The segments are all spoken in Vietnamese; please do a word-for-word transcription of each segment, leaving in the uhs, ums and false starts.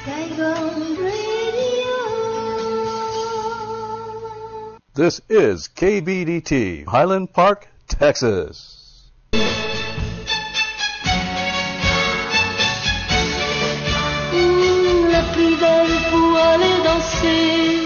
Saigon Radio. This is K B D T, Highland Park, Texas. Mmh, la plus belle pour aller danser.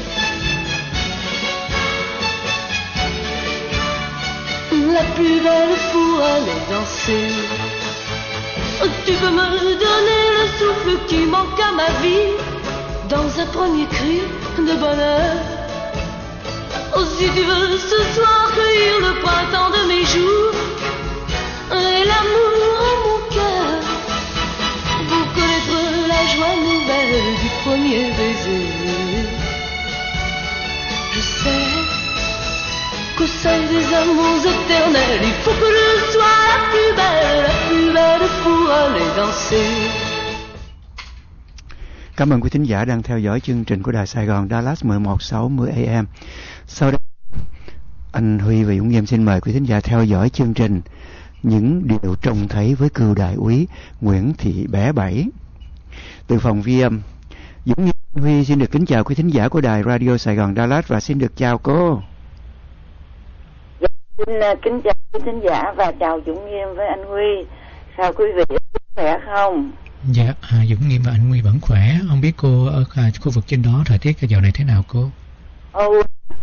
La plus belle pour aller danser. Tu peux me donner le souffle qui manque à ma vie dans un premier cri de bonheur. Oh, si tu veux ce soir cueillir le printemps de mes jours et l'amour en mon cœur pour connaître la joie nouvelle du premier baiser. Je sais qu'au sein des amours éternels, il faut que je sois la plus belle, la plus belle pour aller danser. Cảm ơn quý thính giả đang theo dõi chương trình của Đài Sài Gòn Dallas mười một sáu mươi A M. Sau đây, anh Huy và Dũng Nghiêm xin mời quý thính giả theo dõi chương trình Những Điều Trông Thấy với cựu đại úy Nguyễn Thị Bé Bảy. Từ phòng ghi âm, Dũng Nghiêm, Huy xin được kính chào quý thính giả của Đài Radio Sài Gòn Dallas và xin được chào cô. Xin kính chào quý thính giả và chào Dũng Nghiêm với anh Huy. Sao quý vị khỏe không? Dạ, à, Dũng Nghiêm và anh Huy vẫn khỏe. Không biết cô ở à, khu vực trên đó thời tiết cái giờ này thế nào cô? Ồ,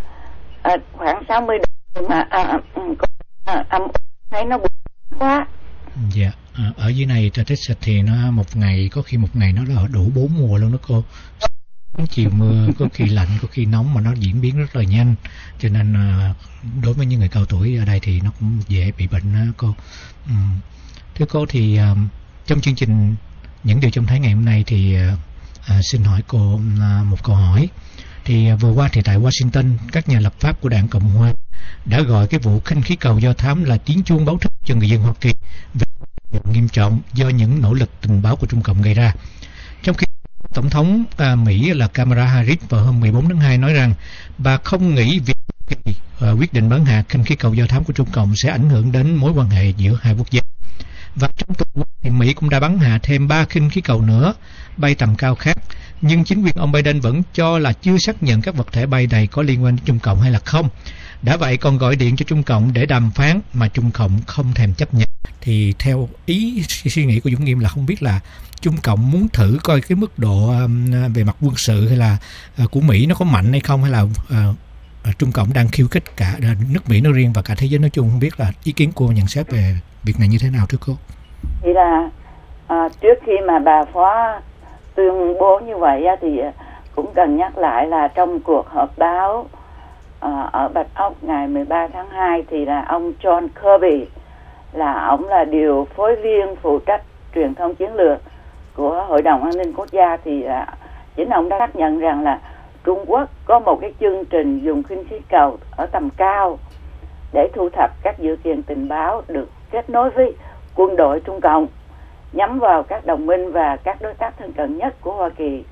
à, khoảng sáu mươi độ mà à, à, à, thấy nó buồn quá. Dạ, à, ở dưới này Texas thì nó một ngày có khi một ngày nó là đủ bốn mùa luôn đó cô. Chiều mưa, có khi lạnh, có khi nóng mà nó diễn biến rất là nhanh. Cho nên à, đối với những người cao tuổi ở đây thì nó cũng dễ bị bệnh đó, cô. Ừ. Thưa cô thì à, trong chương trình Những Điều Trông Thấy ngày hôm nay thì à, xin hỏi cô à, một câu hỏi. Thì à, vừa qua thì tại Washington, các nhà lập pháp của Đảng Cộng Hòa đã gọi cái vụ khinh khí cầu do thám là tiếng chuông báo thức cho người dân Hoa Kỳ về nghiêm trọng do những nỗ lực tình báo của Trung Cộng gây ra. Trong khi Tổng thống à, Mỹ là Kamala Harris vào hôm mười bốn tháng hai nói rằng bà không nghĩ việc à, quyết định bắn hạ khinh khí cầu do thám của Trung Cộng sẽ ảnh hưởng đến mối quan hệ giữa hai quốc gia. Và trong tuần qua thì Mỹ cũng đã bắn hạ thêm ba khinh khí cầu nữa bay tầm cao khác, nhưng chính quyền ông Biden vẫn cho là chưa xác nhận các vật thể bay này có liên quan đến Trung Cộng hay là không. Đã vậy còn gọi điện cho Trung Cộng để đàm phán mà Trung Cộng không thèm chấp nhận. Thì theo ý suy nghĩ của Dũng Nghiêm là không biết là Trung Cộng muốn thử coi cái mức độ um, về mặt quân sự hay là uh, của Mỹ nó có mạnh hay không, hay là uh, uh, Trung Cộng đang khiêu khích cả uh, nước Mỹ nói riêng và cả thế giới nói chung. Không biết là ý kiến cô nhận xét về việc này như thế nào thưa cô? Thì là uh, trước khi mà bà Phó tuyên bố như vậy thì cũng cần nhắc lại là trong cuộc họp báo uh, ở Bạch Ốc ngày mười ba tháng hai thì là ông John Kirby, là ông là điều phối viên phụ trách truyền thông chiến lược của Hội đồng An ninh Quốc gia, thì là chính ông đã xác nhận rằng là Trung Quốc có một cái chương trình dùng khinh khí cầu ở tầm cao để thu thập các dữ kiện tình báo được kết nối với quân đội Trung Cộng nhắm vào các đồng minh và các đối tác thân cận nhất của Hoa Kỳ.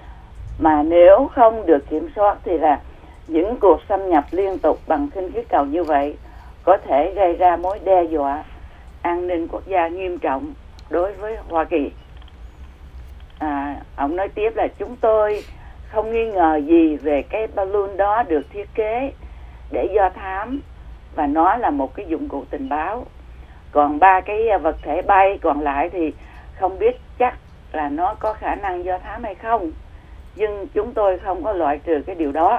Mà nếu không được kiểm soát thì là những cuộc xâm nhập liên tục bằng khinh khí cầu như vậy có thể gây ra mối đe dọa an ninh quốc gia nghiêm trọng đối với Hoa Kỳ. À, ông nói tiếp là chúng tôi không nghi ngờ gì về cái balloon đó được thiết kế để do thám và nó là một cái dụng cụ tình báo. Còn ba cái vật thể bay còn lại thì không biết chắc là nó có khả năng do thám hay không, nhưng chúng tôi không có loại trừ cái điều đó.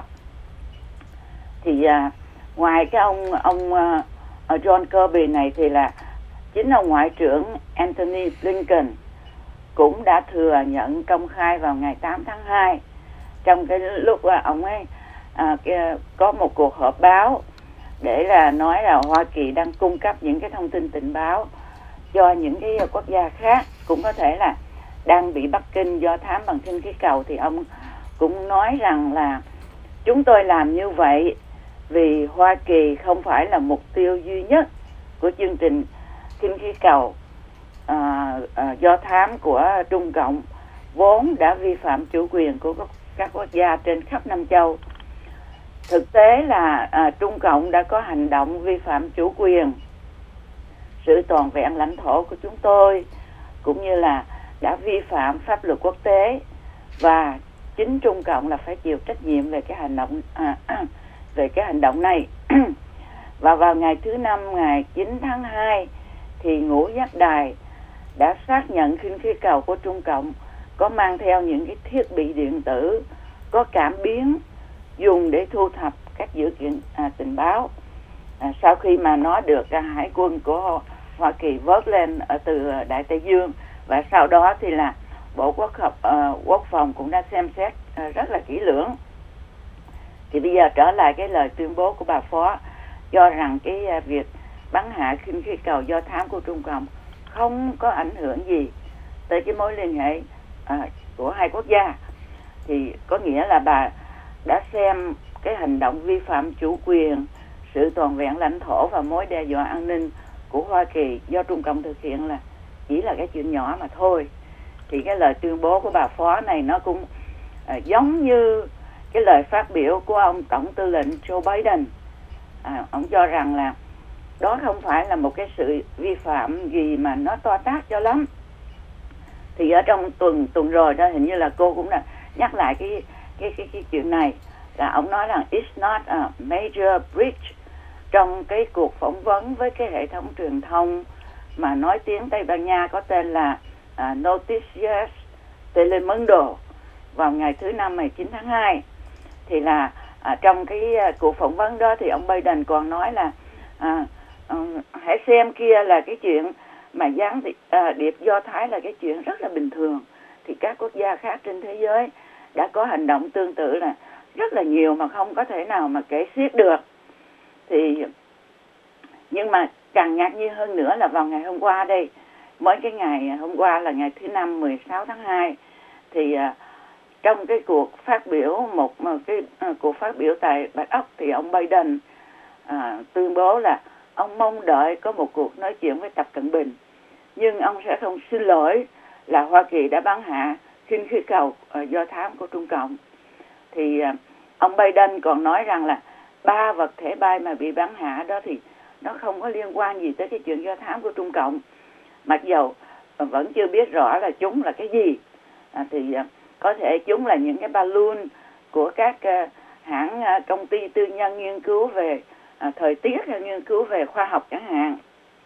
Thì à, ngoài cái ông ông uh, John Kirby này thì là chính ông Ngoại trưởng Antony Blinken cũng đã thừa nhận công khai vào ngày tám tháng hai trong cái lúc uh, ông ấy uh, cái, có một cuộc họp báo để là nói là Hoa Kỳ đang cung cấp những cái thông tin tình báo cho những cái quốc gia khác cũng có thể là đang bị Bắc Kinh do thám bằng khinh khí cầu. Thì ông cũng nói rằng là chúng tôi làm như vậy vì Hoa Kỳ không phải là mục tiêu duy nhất của chương trình khinh khí cầu à, à, do thám của Trung Cộng, vốn đã vi phạm chủ quyền của các quốc gia trên khắp Nam châu. Thực tế là à, Trung Cộng đã có hành động vi phạm chủ quyền, sự toàn vẹn lãnh thổ của chúng tôi, cũng như là đã vi phạm pháp luật quốc tế và chính Trung Cộng là phải chịu trách nhiệm về cái hành động à, à, về cái hành động này. Và vào ngày thứ năm, ngày chín tháng hai, thì Ngũ Giác Đài đã xác nhận khinh khí cầu của Trung Cộng có mang theo những cái thiết bị điện tử có cảm biến dùng để thu thập các dữ kiện à, tình báo. À, sau khi mà nó được à, hải quân của Hoa Kỳ vớt lên ở từ Đại Tây Dương, và sau đó thì là Bộ Quốc, hợp, uh, Quốc phòng cũng đã xem xét uh, rất là kỹ lưỡng. Thì bây giờ trở lại cái lời tuyên bố của bà Phó, cho rằng cái uh, việc bắn hạ khinh khí cầu do thám của Trung Cộng không có ảnh hưởng gì tới cái mối liên hệ uh, của hai quốc gia. Thì có nghĩa là bà đã xem cái hành động vi phạm chủ quyền, sự toàn vẹn lãnh thổ và mối đe dọa an ninh của Hoa Kỳ do Trung Cộng thực hiện là chỉ là cái chuyện nhỏ mà thôi. Thì cái lời tuyên bố của bà Phó này nó cũng à, giống như cái lời phát biểu của ông Tổng tư lệnh Joe Biden. À, ông cho rằng là đó không phải là một cái sự vi phạm gì mà nó to tát cho lắm. Thì ở trong tuần tuần rồi đó, hình như là cô cũng đã nhắc lại cái cái cái cái chuyện này, là ông nói rằng it's not a major breach trong cái cuộc phỏng vấn với cái hệ thống truyền thông mà nói tiếng Tây Ban Nha có tên là uh, Noticias Telemundo vào ngày thứ năm ngày chín tháng hai. Thì là uh, trong cái uh, cuộc phỏng vấn đó thì ông Biden còn nói là uh, uh, hãy xem kia là cái chuyện mà gián điệp, uh, điệp Do Thái là cái chuyện rất là bình thường. Thì các quốc gia khác trên thế giới đã có hành động tương tự là rất là nhiều mà không có thể nào mà kể xiết được. Thì nhưng mà càng ngạc nhiên hơn nữa là vào ngày hôm qua đây, mới cái ngày hôm qua là ngày thứ năm mười sáu tháng hai, thì uh, trong cái cuộc phát biểu một, một cái uh, cuộc phát biểu tại Bạch Ốc, thì ông Biden uh, tuyên bố là ông mong đợi có một cuộc nói chuyện với Tập Cận Bình, nhưng ông sẽ không xin lỗi là Hoa Kỳ đã bắn hạ khinh khí cầu uh, do thám của Trung Cộng. Thì uh, ông Biden còn nói rằng là ba vật thể bay mà bị bắn hạ đó thì nó không có liên quan gì tới cái chuyện do thám của Trung Cộng, mặc dầu vẫn chưa biết rõ là chúng là cái gì. À, thì à, có thể chúng là những cái balloon của các à, hãng à, công ty tư nhân nghiên cứu về à, thời tiết hay nghiên cứu về khoa học chẳng hạn.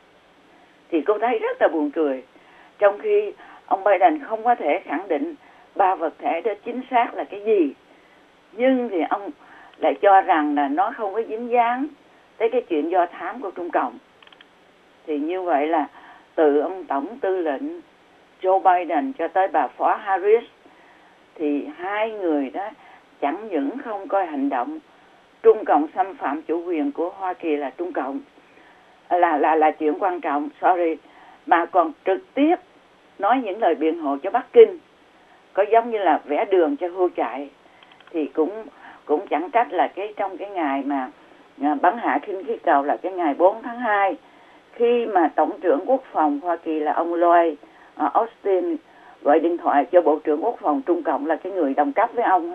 Thì cô thấy rất là buồn cười, trong khi ông Biden không có thể khẳng định ba vật thể đó chính xác là cái gì, nhưng thì ông lại cho rằng là nó không có dính dáng tới cái chuyện do thám của Trung Cộng. Thì như vậy là từ ông Tổng tư lệnh Joe Biden cho tới bà Phó Harris, thì hai người đó chẳng những không coi hành động Trung Cộng xâm phạm chủ quyền của Hoa Kỳ là Trung Cộng là là là chuyện quan trọng, sorry, mà còn trực tiếp nói những lời biện hộ cho Bắc Kinh, có giống như là vẽ đường cho hươu chạy. Thì cũng cũng chẳng trách là cái trong cái ngày mà bắn hạ khinh khí cầu là cái ngày bốn tháng hai, khi mà Tổng trưởng Quốc phòng Hoa Kỳ là ông Lloyd uh, Austin gọi điện thoại cho Bộ trưởng Quốc phòng Trung Cộng là cái người đồng cấp với ông,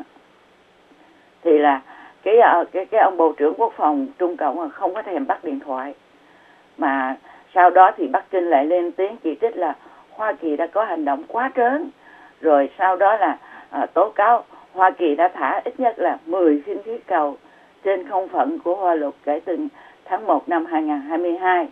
thì là cái cái cái ông Bộ trưởng Quốc phòng Trung Cộng không có thèm bắt điện thoại, mà sau đó thì Bắc Kinh lại lên tiếng chỉ trích là Hoa Kỳ đã có hành động quá trớn, rồi sau đó là uh, tố cáo Hoa Kỳ đã thả ít nhất là mười khinh khí cầu trên không phận của Hoa Lục kể từ tháng một năm hai nghìn không trăm hai mươi hai.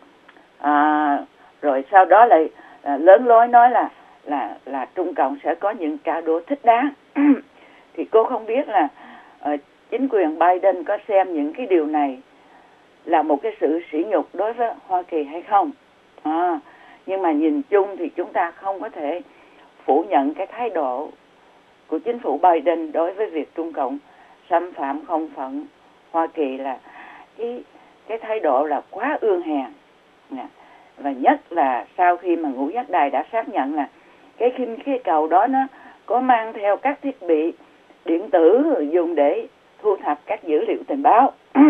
À, rồi sau đó lại à, lớn lối nói là là là Trung Cộng sẽ có những trả đũa thích đáng. Thì cô không biết là uh, chính quyền Biden có xem những cái điều này là một cái sự sỉ nhục đối với Hoa Kỳ hay không. À, nhưng mà nhìn chung thì chúng ta không có thể phủ nhận cái thái độ của chính phủ Biden đối với việc Trung Cộng xâm phạm không phận Hoa Kỳ, là cái cái thái độ là quá ương hèn. Và nhất là sau khi mà Ngũ Giác Đài đã xác nhận là cái khinh khí cầu đó nó có mang theo các thiết bị điện tử dùng để thu thập các dữ liệu tình báo.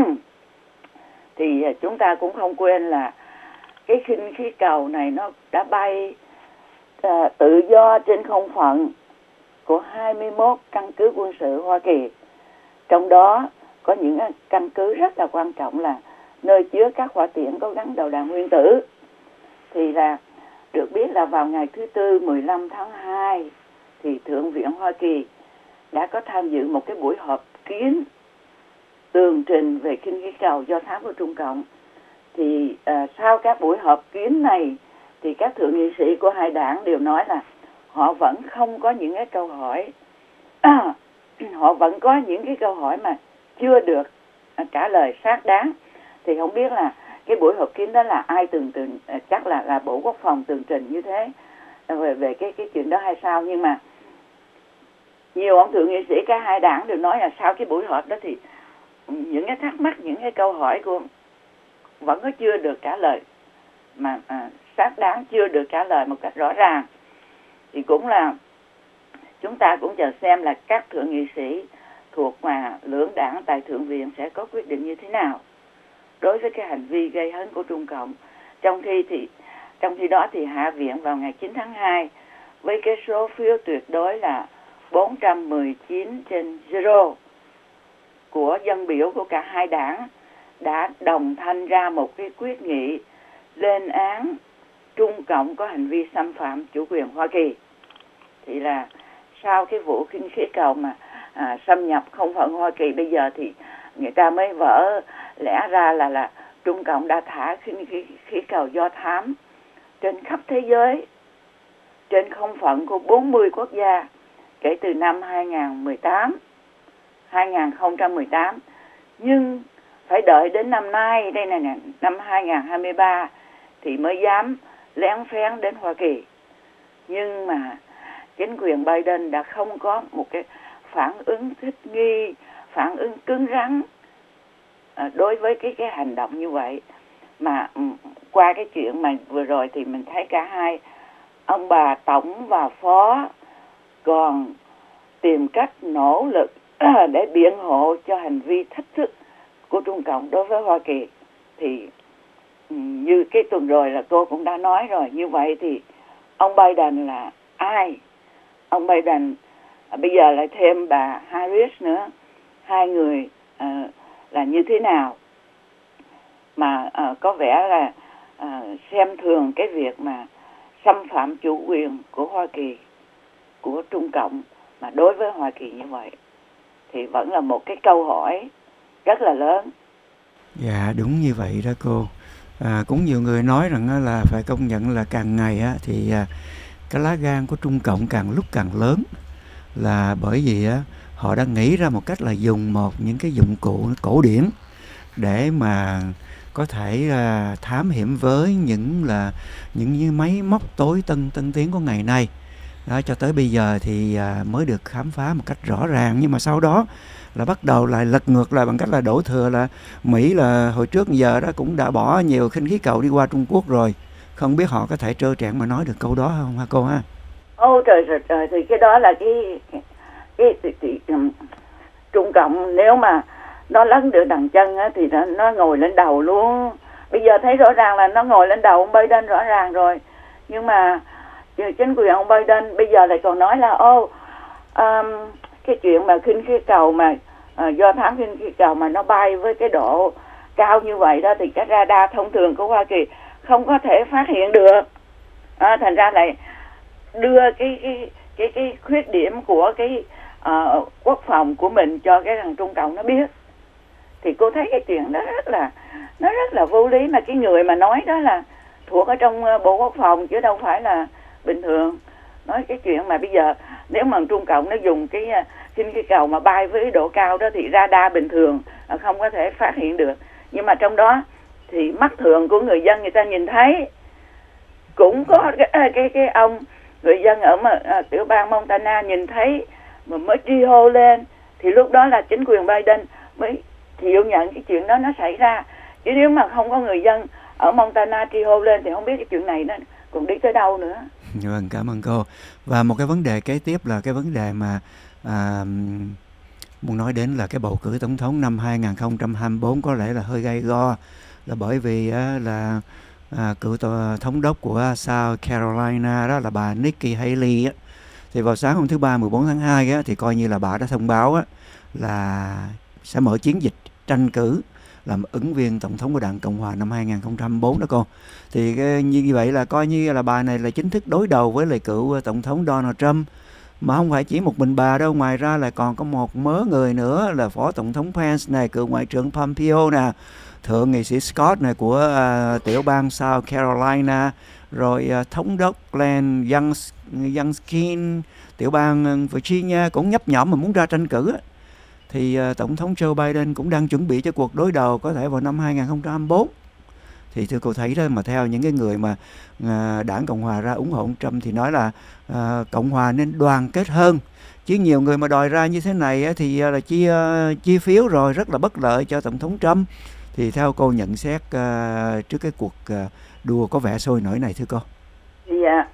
Thì chúng ta cũng không quên là cái khinh khí cầu này nó đã bay uh, tự do trên không phận của hai mươi mốt căn cứ quân sự Hoa Kỳ. Trong đó có những căn cứ rất là quan trọng là nơi chứa các hỏa tiễn có gắn đầu đạn nguyên tử. Thì là được biết là vào ngày thứ Tư mười lăm tháng hai thì Thượng viện Hoa Kỳ đã có tham dự một cái buổi họp kín tường trình về khinh khí cầu do thám của Trung Cộng. Thì à, sau các buổi họp kín này thì các thượng nghị sĩ của hai đảng đều nói là họ vẫn không có những cái câu hỏi à, họ vẫn có những cái câu hỏi mà chưa được à, trả lời xác đáng. Thì không biết là cái buổi họp kín đó là ai tường trình, à, chắc là là Bộ Quốc phòng tường trình như thế về về cái cái chuyện đó hay sao. Nhưng mà nhiều ông thượng nghị sĩ cả hai đảng đều nói là sau cái buổi họp đó thì những cái thắc mắc, những cái câu hỏi của vẫn có chưa được trả lời mà à, xác đáng, chưa được trả lời một cách rõ ràng. Thì cũng là chúng ta cũng chờ xem là các thượng nghị sĩ thuộc mà lưỡng đảng tại Thượng viện sẽ có quyết định như thế nào đối với cái hành vi gây hấn của Trung Cộng. Trong khi thì trong khi đó thì Hạ viện vào ngày chín tháng hai với cái số phiếu tuyệt đối là bốn trăm mười chín trên zero của dân biểu của cả hai đảng đã đồng thanh ra một cái quyết nghị lên án Trung Cộng có hành vi xâm phạm chủ quyền Hoa Kỳ. Thì là sau cái vụ khinh khí cầu mà à, xâm nhập không phận Hoa Kỳ, bây giờ thì người ta mới vỡ lẽ ra là là Trung Cộng đã thả khinh khí, khí cầu do thám trên khắp thế giới, trên không phận của bốn mươi quốc gia kể từ năm hai không một tám, hai không một tám. Nhưng phải đợi đến năm nay, đây này nè, năm hai không hai ba thì mới dám lén phén đến Hoa Kỳ. Nhưng mà chính quyền Biden đã không có một cái phản ứng thích nghi, phản ứng cứng rắn đối với cái cái hành động như vậy. Mà qua cái chuyện mà vừa rồi thì mình thấy cả hai ông bà tổng và phó còn tìm cách nỗ lực để biện hộ cho hành vi thách thức của Trung Cộng đối với Hoa Kỳ. Thì như cái tuần rồi là cô cũng đã nói rồi, như vậy thì ông Biden là ai? Ông Biden à, bây giờ lại thêm bà Harris nữa, hai người à, là như thế nào mà à, có vẻ là à, xem thường cái việc mà xâm phạm chủ quyền của Hoa Kỳ, của Trung Cộng mà đối với Hoa Kỳ như vậy, thì vẫn là một cái câu hỏi rất là lớn. Dạ đúng như vậy đó cô. À, cũng nhiều người nói rằng là phải công nhận là càng ngày á, thì à, cái lá gan của Trung Cộng càng lúc càng lớn, là bởi vì á, họ đã nghĩ ra một cách là dùng một những cái dụng cụ cổ điển để mà có thể à, thám hiểm với những là những, những máy móc tối tân tân tiến của ngày nay. Đó, cho tới bây giờ thì à, mới được khám phá một cách rõ ràng, nhưng mà sau đó là bắt đầu lại lật ngược lại bằng cách là đổ thừa là Mỹ là hồi trước giờ đó cũng đã bỏ nhiều khinh khí cầu đi qua Trung Quốc rồi. Không biết họ có thể trơ trẽn mà nói được câu đó không hả cô ha? Ô trời trời trời, thì cái đó là cái cái, cái, cái, cái um, Trung Cộng nếu mà nó lấn được đằng chân á, thì nó, nó ngồi lên đầu luôn. Bây giờ thấy rõ ràng là nó ngồi lên đầu ông Biden rõ ràng rồi. Nhưng mà chính quyền ông Biden bây giờ lại còn nói là ô um, cái chuyện mà khinh khí cầu mà uh, do thám khinh khí cầu mà nó bay với cái độ cao như vậy đó thì cái radar thông thường của Hoa Kỳ không có thể phát hiện được. À, thành ra lại đưa cái cái cái cái khuyết điểm của cái uh, quốc phòng của mình cho cái thằng Trung Cộng nó biết. Thì cô thấy cái chuyện đó rất là nó rất là vô lý, mà cái người mà nói đó là thuộc ở trong uh, Bộ Quốc phòng chứ đâu phải là bình thường. Nói cái chuyện mà bây giờ nếu mà Trung Cộng nó dùng cái khinh khí cầu mà bay với độ cao đó thì radar bình thường không có thể phát hiện được. Nhưng mà trong đó thì mắt thường của người dân người ta nhìn thấy. Cũng có cái cái, cái ông người dân ở mà, à, tiểu bang Montana nhìn thấy mà mới tri hô lên, thì lúc đó là chính quyền Biden mới chịu nhận cái chuyện đó nó xảy ra. Chứ nếu mà không có người dân ở Montana tri hô lên thì không biết cái chuyện này nó còn đi tới đâu nữa. Vâng, cảm ơn cô. Và một cái vấn đề kế tiếp là cái vấn đề mà à, muốn nói đến là cái bầu cử tổng thống năm hai không hai tư có lẽ là hơi gay go, là bởi vì á, là à, cựu thống đốc của South Carolina đó là bà Nikki Haley á, thì vào sáng hôm thứ Ba mười bốn tháng hai á, thì coi như là bà đã thông báo á, là sẽ mở chiến dịch tranh cử làm ứng viên tổng thống của Đảng Cộng hòa năm hai không hai tư đó cô. Thì như vậy là coi như là bà này là chính thức đối đầu với lại cựu tổng thống Donald Trump. Mà không phải chỉ một mình bà đâu, ngoài ra là còn có một mớ người nữa là Phó Tổng thống Pence này, cựu Ngoại trưởng Pompeo nè, Thượng nghị sĩ Scott này của uh, tiểu bang South Carolina, rồi uh, Thống đốc Glenn Youngkin, tiểu bang Virginia cũng nhấp nhổm mà muốn ra tranh cử. Thì uh, Tổng thống Joe Biden cũng đang chuẩn bị cho cuộc đối đầu có thể vào năm hai không hai tư. Thì thưa cô thấy đó, mà theo những cái người mà uh, đảng Cộng Hòa ra ủng hộ ông Trump thì nói là uh, Cộng Hòa nên đoàn kết hơn. Chứ nhiều người mà đòi ra như thế này á, thì uh, là chia, uh, chia phiếu rồi rất là bất lợi cho Tổng thống Trump. Thì theo cô nhận xét uh, trước cái cuộc uh, đua có vẻ sôi nổi này thưa cô? Dạ,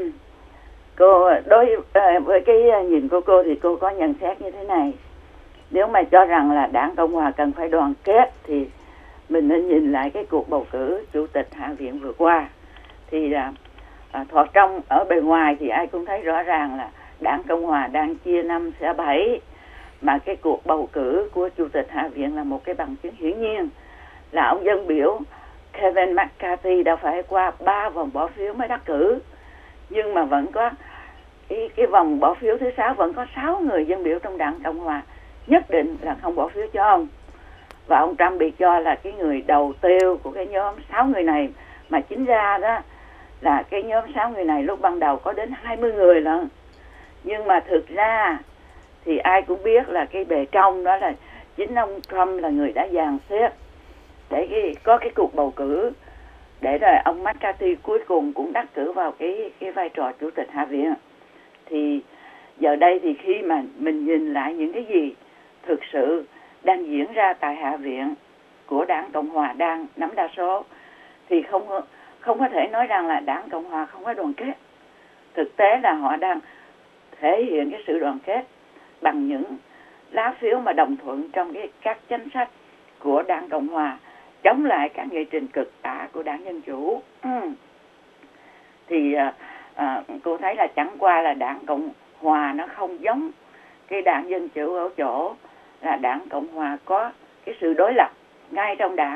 cô đối uh, với cái nhìn của cô thì cô có nhận xét như thế này. Nếu mà cho rằng là đảng Cộng Hòa cần phải đoàn kết thì mình nên nhìn lại cái cuộc bầu cử chủ tịch Hạ viện vừa qua. Thì là à, thoạt trong ở bề ngoài thì ai cũng thấy rõ ràng là đảng Cộng Hòa đang chia năm xẻ bảy, mà cái cuộc bầu cử của chủ tịch Hạ viện là một cái bằng chứng hiển nhiên là ông dân biểu Kevin McCarthy đã phải qua ba vòng bỏ phiếu mới đắc cử, nhưng mà vẫn có cái, cái vòng bỏ phiếu thứ sáu vẫn có sáu người dân biểu trong đảng Cộng Hòa nhất định là không bỏ phiếu cho ông. Và ông Trump bị cho là cái người đầu tiêu của cái nhóm sáu người này, mà chính ra đó là cái nhóm sáu người này lúc ban đầu có đến hai mươi người lận. Nhưng mà thực ra thì ai cũng biết là cái bề trong đó là chính ông Trump là người đã dàn xếp để cái, có cái cuộc bầu cử, để rồi ông McCarthy cuối cùng cũng đắc cử vào cái, cái vai trò chủ tịch Hạ viện. Thì giờ đây thì khi mà mình nhìn lại những cái gì thực sự đang diễn ra tại Hạ viện của đảng Cộng Hòa đang nắm đa số, thì không không có thể nói rằng là đảng Cộng Hòa không có đoàn kết. Thực tế là họ đang thể hiện cái sự đoàn kết bằng những lá phiếu mà đồng thuận trong cái các chính sách của đảng Cộng Hòa chống lại các nghị trình cực tả của đảng Dân Chủ. Thì à, à, cô thấy là chẳng qua là đảng Cộng Hòa nó không giống cái đảng Dân Chủ ở chỗ là đảng Cộng Hòa có cái sự đối lập ngay trong đảng,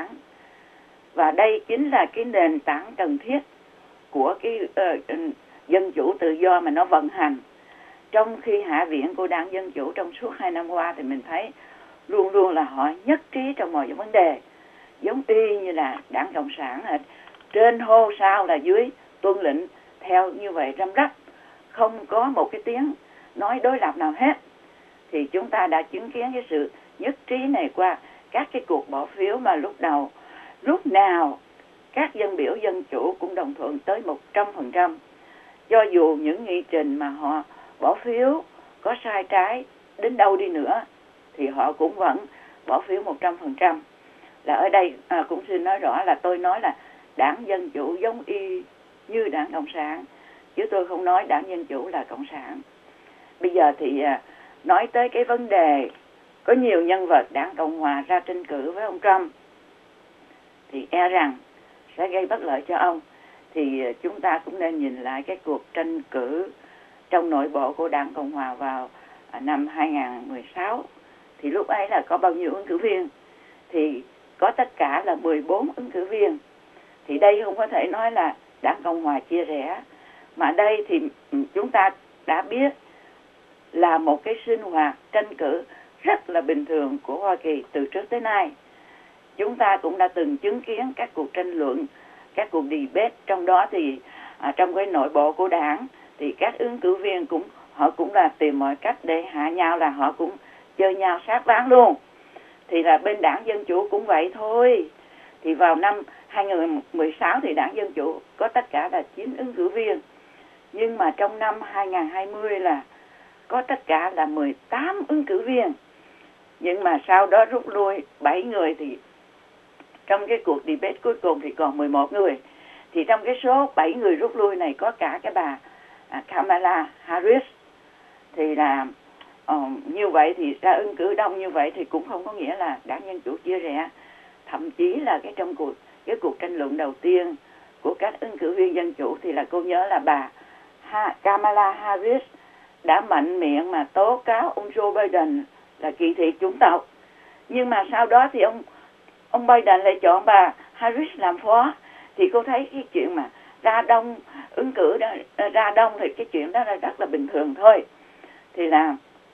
và đây chính là cái nền tảng cần thiết của cái uh, dân chủ tự do mà nó vận hành. Trong khi Hạ viện của đảng Dân Chủ trong suốt hai năm qua thì mình thấy luôn luôn là họ nhất trí trong mọi vấn đề, giống y như là đảng Cộng sản là trên hô sao là dưới tuân lệnh theo như vậy răm rắp, không có một cái tiếng nói đối lập nào hết. Thì chúng ta đã chứng kiến cái sự nhất trí này qua các cái cuộc bỏ phiếu mà lúc đầu, lúc nào các dân biểu Dân Chủ cũng đồng thuận tới một trăm phần trăm. Cho dù những nghị trình mà họ bỏ phiếu có sai trái đến đâu đi nữa thì họ cũng vẫn bỏ phiếu một trăm phần trăm. Là ở đây à, cũng xin nói rõ là tôi nói là đảng Dân Chủ giống y như đảng Cộng sản, chứ tôi không nói đảng Dân Chủ là Cộng sản. Bây giờ thì à, nói tới cái vấn đề có nhiều nhân vật đảng Cộng Hòa ra tranh cử với ông Trump thì e rằng sẽ gây bất lợi cho ông. Thì chúng ta cũng nên nhìn lại cái cuộc tranh cử trong nội bộ của đảng Cộng Hòa vào năm hai không một sáu. Thì lúc ấy là có bao nhiêu ứng cử viên? Thì có tất cả là mười bốn ứng cử viên. Thì đây không có thể nói là đảng Cộng Hòa chia rẽ, mà đây thì chúng ta đã biết là một cái sinh hoạt tranh cử rất là bình thường của Hoa Kỳ từ trước tới nay. Chúng ta cũng đã từng chứng kiến các cuộc tranh luận, các cuộc debate, trong đó thì à, trong cái nội bộ của đảng thì các ứng cử viên cũng họ cũng là tìm mọi cách để hạ nhau, là họ cũng chơi nhau sát ván luôn. Thì là bên đảng Dân Chủ cũng vậy thôi. Thì vào năm hai không một sáu thì đảng Dân Chủ có tất cả là chín ứng cử viên, nhưng mà trong năm hai không hai không là có tất cả là mười tám ứng cử viên. Nhưng mà sau đó rút lui bảy người, thì trong cái cuộc debate cuối cùng thì còn mười một người. Thì trong cái số bảy người rút lui này có cả cái bà Kamala Harris. Thì là uh, như vậy thì ra ứng cử đông như vậy thì cũng không có nghĩa là đảng Dân Chủ chia rẽ. Thậm chí là cái trong cuộc cái cuộc tranh luận đầu tiên của các ứng cử viên Dân Chủ thì là cô nhớ là bà ha, Kamala Harris đã mạnh miệng mà tố cáo ông Joe Biden là kỳ thị chủng tộc. Nhưng mà sau đó thì ông ông Biden lại chọn bà Harris làm phó. Thì cô thấy cái chuyện mà ra đông ứng cử đó, ra đông thì cái chuyện đó là rất là bình thường thôi. Thì là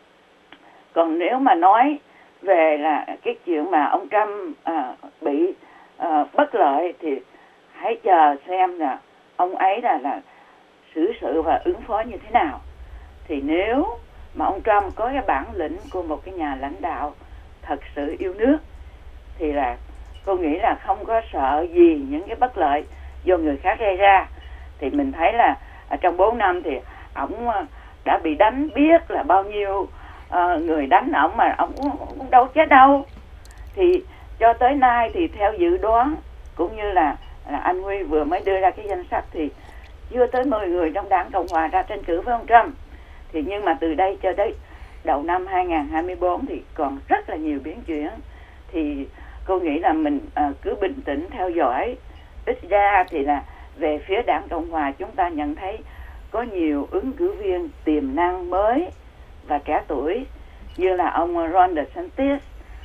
còn nếu mà nói về là cái chuyện mà ông Trump à, bị à, bất lợi thì hãy chờ xem là ông ấy là là xử sự và ứng phó như thế nào. Thì nếu mà ông Trump có cái bản lĩnh của một cái nhà lãnh đạo thật sự yêu nước thì là cô nghĩ là không có sợ gì những cái bất lợi do người khác gây ra. Thì mình thấy là ở trong bốn năm thì ổng đã bị đánh, biết là bao nhiêu uh, người đánh ổng mà ổng cũng, cũng đâu chết đâu. Thì cho tới nay thì theo dự đoán cũng như là, là anh Huy vừa mới đưa ra cái danh sách thì chưa tới mười người trong đảng Cộng Hòa ra tranh cử với ông Trump. Thì nhưng mà từ đây cho tới đầu năm hai không hai tư thì còn rất là nhiều biến chuyển. Thì cô nghĩ là mình uh, cứ bình tĩnh theo dõi. Ít ra thì là về phía đảng Cộng Hòa chúng ta nhận thấy có nhiều ứng cử viên tiềm năng mới và trẻ tuổi như là ông Ron DeSantis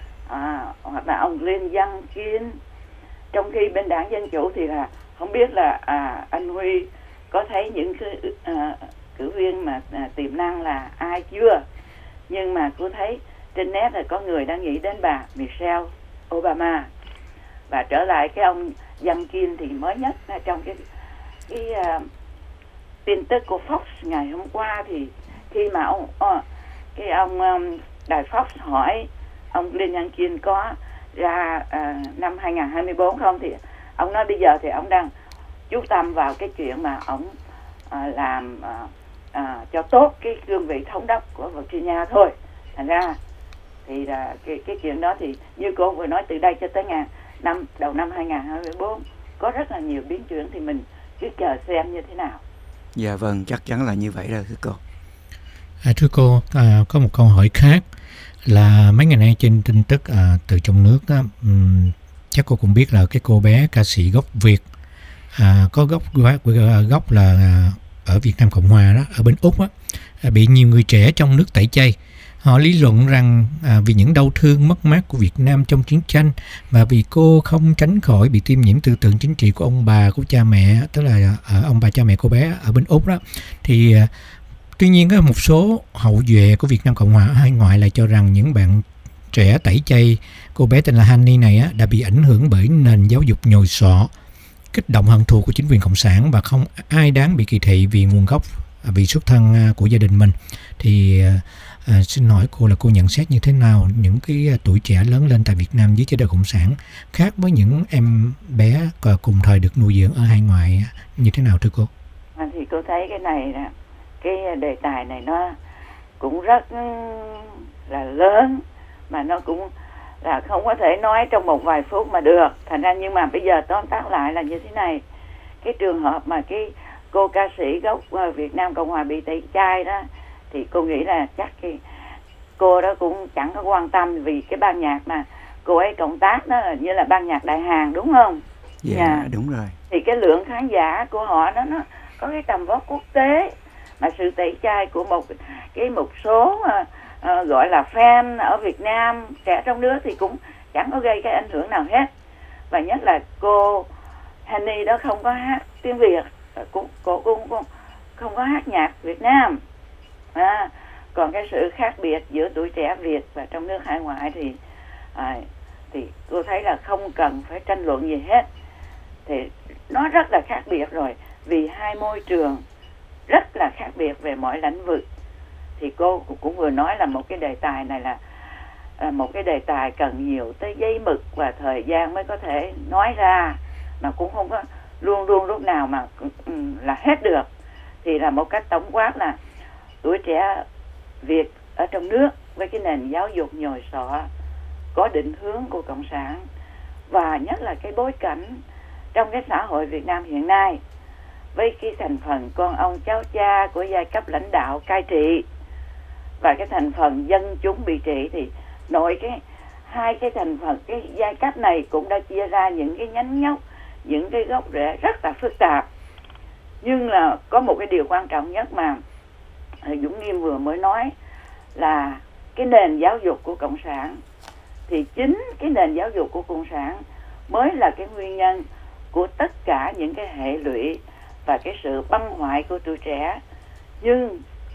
à, hoặc là ông Glenn Youngkin. Trong khi bên đảng Dân Chủ thì là không biết là à, anh Huy có thấy những cái à, cử viên mà à, tiềm năng là ai chưa. Nhưng mà cô thấy trên net là có người đang nghĩ đến bà Michelle Obama. Và trở lại cái ông Youngkin thì mới nhất trong cái cái uh, tin tức của Fox ngày hôm qua thì khi mà ông uh, cái ông um, đài Fox hỏi ông Glenn Youngkin có ra uh, năm hai không hai tư không thì ông nói bây giờ thì ông đang chú tâm vào cái chuyện mà ông uh, làm uh, uh, cho tốt cái cương vị thống đốc của Virginia thôi. Thành ra thì là cái cái chuyện đó thì như cô vừa nói, từ đây cho tới ngày năm đầu năm hai không hai tư có rất là nhiều biến chuyển, thì mình cứ chờ xem như thế nào. Dạ vâng, chắc chắn là như vậy rồi thưa cô. À, thưa cô, à, có một câu hỏi khác là mấy ngày nay trên tin tức à, từ trong nước đó, um, chắc cô cũng biết là cái cô bé ca sĩ gốc Việt à, có gốc gốc là à, ở Việt Nam Cộng Hòa đó, ở bên Úc á, à, bị nhiều người trẻ trong nước tẩy chay. Họ lý luận rằng à, vì những đau thương mất mát của Việt Nam trong chiến tranh và vì cô không tránh khỏi bị tiêm nhiễm tư tưởng chính trị của ông bà, của cha mẹ, tức là à, ông bà cha mẹ cô bé ở bên Úc đó, thì à, tuy nhiên có một số hậu duệ của Việt Nam Cộng Hòa ở hải ngoại lại cho rằng những bạn trẻ tẩy chay cô bé tên là Honey này á, đã bị ảnh hưởng bởi nền giáo dục nhồi sọ, kích động hận thù của chính quyền cộng sản và không ai đáng bị kỳ thị vì nguồn gốc, vì xuất thân của gia đình mình. Thì à, xin hỏi cô là cô nhận xét như thế nào những cái tuổi trẻ lớn lên tại Việt Nam dưới chế độ cộng sản khác với những em bé cùng thời được nuôi dưỡng ở hải ngoại như thế nào thưa cô? À, thì cô thấy cái này là cái đề tài này nó cũng rất là lớn mà nó cũng là không có thể nói trong một vài phút mà được. Thành ra nhưng mà bây giờ tóm tắt lại là như thế này. Cái trường hợp mà cái cô ca sĩ gốc Việt Nam Cộng Hòa bị tẩy chay đó thì cô nghĩ là chắc cái cô đó cũng chẳng có quan tâm, vì cái ban nhạc mà cô ấy cộng tác đó là như là ban nhạc Đại Hàn đúng không? Dạ yeah, yeah. Đúng rồi. Thì cái lượng khán giả của họ đó nó có cái tầm vóc quốc tế, mà sự tẩy chay của một cái một số uh, uh, gọi là fan ở Việt Nam trẻ trong nước thì cũng chẳng có gây cái ảnh hưởng nào hết. Và nhất là cô Honey đó không có hát tiếng Việt, cô, cô cũng không, không có hát nhạc Việt Nam. À, còn cái sự khác biệt giữa tuổi trẻ Việt và trong nước hải ngoại thì à, thì cô thấy là không cần phải tranh luận gì hết. Thì nó rất là khác biệt rồi, vì hai môi trường rất là khác biệt về mọi lĩnh vực. Thì cô cũng vừa nói là một cái đề tài này là, là một cái đề tài cần nhiều tới giấy mực và thời gian mới có thể nói ra, mà cũng không có luôn luôn lúc nào mà um, là hết được. Thì là một cách tổng quát là tuổi trẻ Việt ở trong nước với cái nền giáo dục nhồi sọ, có định hướng của cộng sản, và nhất là cái bối cảnh trong cái xã hội Việt Nam hiện nay với cái thành phần con ông cháu cha của giai cấp lãnh đạo cai trị và cái thành phần dân chúng bị trị, thì nội cái hai cái thành phần cái giai cấp này cũng đã chia ra những cái nhánh nhóc, những cái gốc rễ rất là phức tạp. Nhưng là có một cái điều quan trọng nhất mà Dũng Nghiêm vừa mới nói là cái nền giáo dục của cộng sản. Thì chính cái nền giáo dục của cộng sản mới là cái nguyên nhân của tất cả những cái hệ lụy và cái sự băng hoại của tuổi trẻ. Nhưng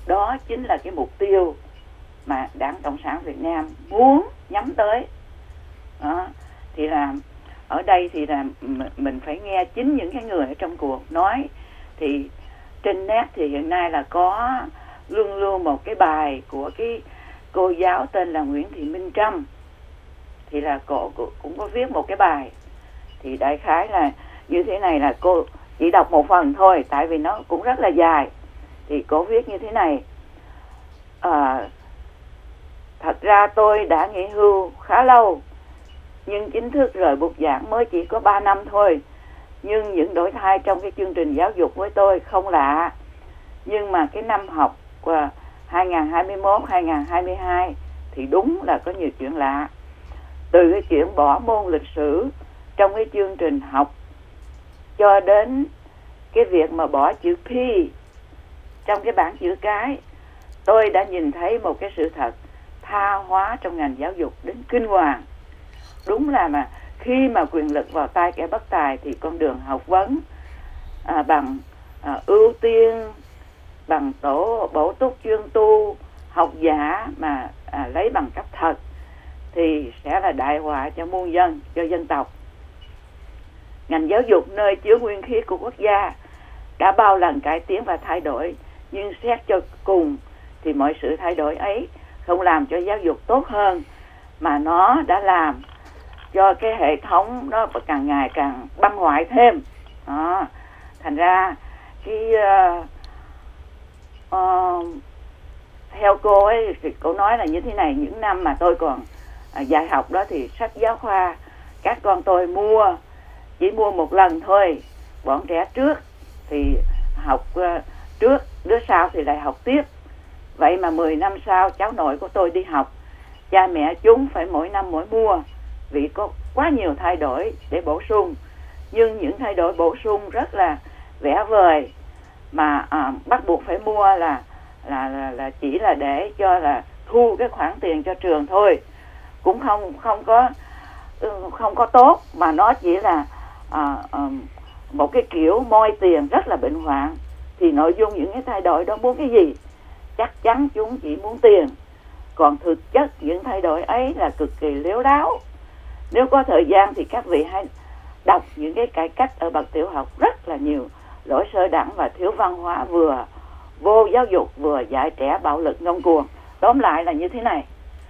đó chính là cái mục tiêu mà Đảng Cộng sản Việt Nam muốn nhắm tới. Đó. Thì là ở đây thì là mình phải nghe chính những cái người ở trong cuộc nói. Thì trên net thì hiện nay là có luôn luôn một cái bài của cái cô giáo tên là Nguyễn Thị Minh Trâm. Thì là cô, cô cũng có viết một cái bài. Thì đại khái là như thế này, là cô chỉ đọc một phần thôi, tại vì nó cũng rất là dài. Thì cô viết như thế này: à, thật ra tôi đã nghỉ hưu khá lâu, nhưng chính thức rời bục giảng mới chỉ có ba năm thôi. Nhưng những đổi thay trong cái chương trình giáo dục với tôi không lạ. Nhưng mà cái năm học hai nghìn không trăm hai mươi mốt hai nghìn không trăm hai mươi hai thì đúng là có nhiều chuyện lạ. Từ cái chuyện bỏ môn lịch sử trong cái chương trình học cho đến cái việc mà bỏ chữ P trong cái bảng chữ cái, tôi đã nhìn thấy một cái sự thật tha hóa trong ngành giáo dục đến kinh hoàng. Đúng là mà khi mà quyền lực vào tay kẻ bất tài thì con đường học vấn à, bằng à, ưu tiên, bằng tổ bổ túc chuyên tu, học giả mà à, lấy bằng cấp thật thì sẽ là đại họa cho muôn dân, cho dân tộc. Ngành giáo dục nơi chứa nguyên khí của quốc gia đã bao lần cải tiến và thay đổi, nhưng xét cho cùng thì mọi sự thay đổi ấy không làm cho giáo dục tốt hơn, mà nó đã làm cho cái hệ thống nó càng ngày càng băng hoại thêm. Đó. Thành ra cái uh, uh, theo cô ấy thì cô nói là như thế này: những năm mà tôi còn uh, dạy học đó thì sách giáo khoa các con tôi mua chỉ mua một lần thôi. Bọn trẻ trước thì học uh, trước, đứa sau thì lại học tiếp. Vậy mà mười năm sau cháu nội của tôi đi học, cha mẹ chúng phải mỗi năm mỗi mua, vì có quá nhiều thay đổi để bổ sung. Nhưng những thay đổi bổ sung rất là vẽ vời, mà à, bắt buộc phải mua là, là là là chỉ là để cho là thu cái khoản tiền cho trường thôi, cũng không không có không có tốt, mà nó chỉ là à, à, một cái kiểu moi tiền rất là bệnh hoạn. Thì nội dung những cái thay đổi đó muốn cái gì? Chắc chắn chúng chỉ muốn tiền. Còn thực chất những thay đổi ấy là cực kỳ lếu đáo. Nếu có thời gian thì các vị hãy đọc những cái cải cách ở bậc tiểu học, rất là nhiều lỗi sơ đẳng và thiếu văn hóa, vừa vô giáo dục vừa dạy trẻ bạo lực ngông cuồng. Tóm lại là như thế này,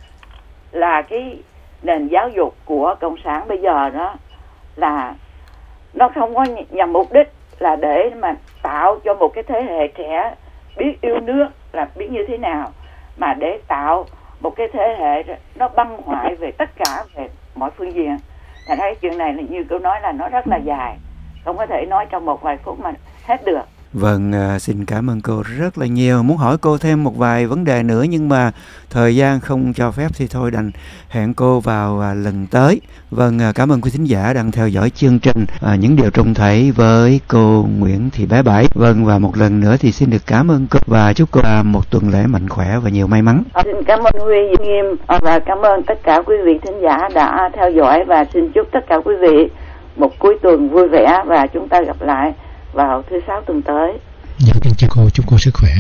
là cái nền giáo dục của Cộng sản bây giờ đó là nó không có nhằm mục đích là để mà tạo cho một cái thế hệ trẻ biết yêu nước là biết như thế nào, mà để tạo một cái thế hệ nó băng hoại về tất cả, về mọi phương diện. Thành ra cái chuyện này là như cô nói là nó rất là dài, không có thể nói trong một vài phút mà hết được. Vâng, à, xin cảm ơn cô rất là nhiều. Muốn hỏi cô thêm một vài vấn đề nữa, nhưng mà thời gian không cho phép thì thôi đành hẹn cô vào à, lần tới. Vâng, à, cảm ơn quý thính giả đang theo dõi chương trình à, Những Điều Trông Thấy với cô Nguyễn Thị Bé Bảy. Vâng, và một lần nữa thì xin được cảm ơn cô và chúc cô à, một tuần lễ mạnh khỏe và nhiều may mắn. À, xin cảm ơn Huy Nghiêm và cảm ơn tất cả quý vị thính giả đã theo dõi, và xin chúc tất cả quý vị một cuối tuần vui vẻ, và chúng ta gặp lại vào thứ sáu tuần tới. Dạ, kính chào cô, chúc cô sức khỏe.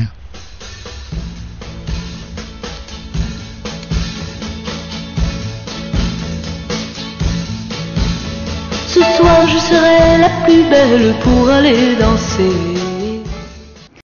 Ce soir je serai la plus belle pour aller danser